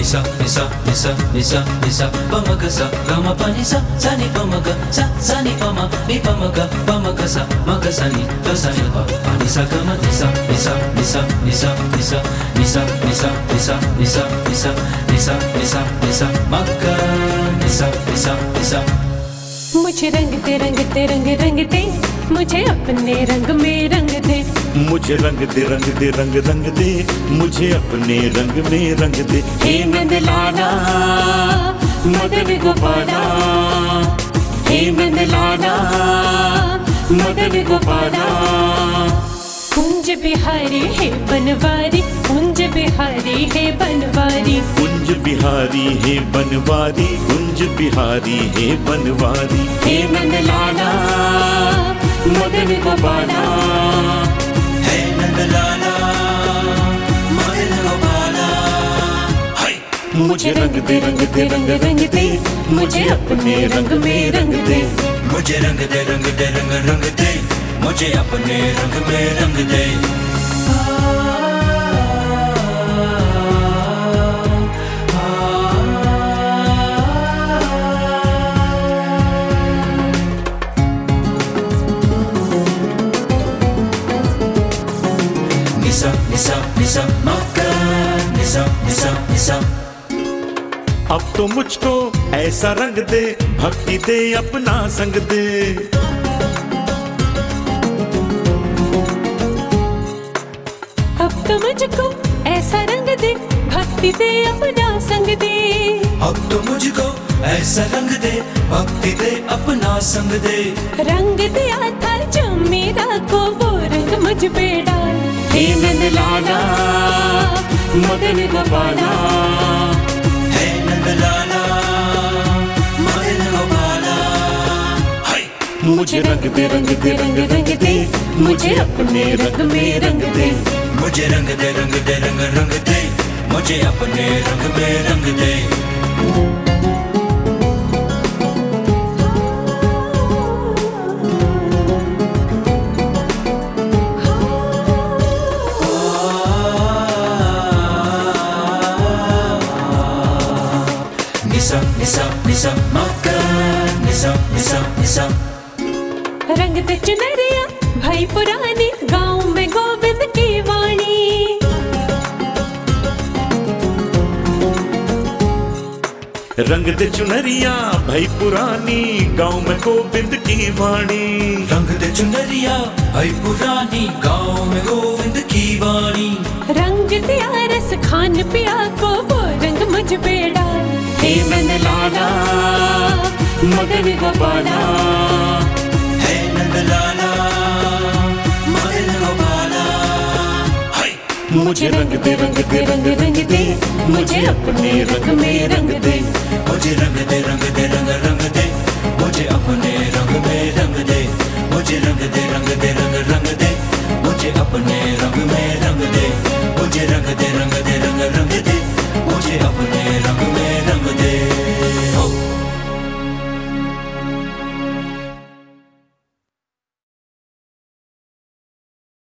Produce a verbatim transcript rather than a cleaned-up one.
Nisa, nisa, nisa, nisa, nisa, pamaga sa, gama pa nisa, sani pamaga, sa, sani pama, mi pamaga, pamaga sa, maga sani, do sani pa, pa nisa gama nisa, nisa, nisa, nisa, nisa, nisa, nisa, nisa, nisa, nisa, nisa, nisa, nisa, maga, nisa, nisa, nisa. मुझे रंगते रंगते रंग रंगते मुझे अपने रंग में रंग दे। मुझे रंग दे रंग दे रंग रंग दे मुझे अपने रंग में रंग दे। हे नंदलाला मदन गोपाला, हे नंदलाला मदन गोपाला। कुंज बिहारी है बनवारी, कुंज बिहारी है बनवारी, कुंज बिहारी है बनवारी, कुंज बिहारी है बनवारी। हे नंदलाला मदन गोपाला, हे नंदलाला मदन गोपाला। मुझे रंग दे रंग दे रंग रंग दे मुझे अपने रंग में रंग दे। मुझे रंग दे रंग दे रंग रंग दे मुझे अपने रंग में रंग दे। निसा निसा निसा मक्का, निसा निसा निसा। अब तो मुझको ऐसा रंग दे, भक्ति दे अपना संग दे। अब तो मुझको ऐसा रंग दे, भक्ति दे अपना संग दे। अब तो मुझको ऐसा रंग दे, भक्ति दे अपना संग दे। रंग दिया था जो मेरा को वो रंग मुझ पे डाल। हे नंदलाला मदन गोपाला, हे नंदलाला मदन गोपाला। मुझे रंग दे रंग दे रंग रंग दे मुझे अपने रंग में रंग दे। मुझे रंग दे रंग दे रंग रंग दे मुझे अपने रंग में रंग दे। निसा निसा निसा मक्का, निसा निसा निसा। रंग दे चुनरिया भाई पुरानी, गाँव में गोविंद की वाणी। रंग दे चुनरिया भाई पुरानी, गाँव में गोविंद की वाणी। रंग दे चुनरिया भाई पुरानी, गाँव में गोविंद की वाणी। रंग दिया रस खान पिया को वो रंग मुझ पे डाल। हे नंदलाला मदन गोपाला, हे नंदलाला मदन गोपाला। मुझे रंग दे रंग दे रंग रंग दे मुझे अपने रंग में रंग दे। मुझे रंग दे रंग दे रंग रंग दे मुझे अपने रंग में रंग दे। मुझे रंग दे रंग दे रंग रंग दे मुझे अपने रंग में रंग दे। मुझे रंग दे रंग दे रंग रंग